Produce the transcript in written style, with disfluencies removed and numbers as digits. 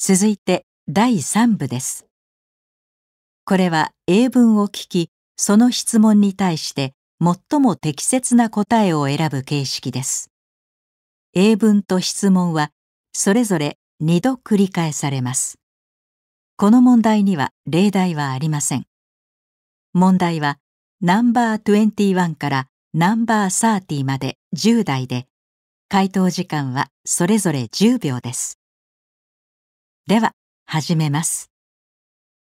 続いて第3部です。これは英文を聞き、その質問に対して最も適切な答えを選ぶ形式です。英文と質問はそれぞれ2度繰り返されます。この問題には例題はありません。問題はナンバー21からナンバー30まで10題で、回答時間はそれぞれ10秒です。では、始めます。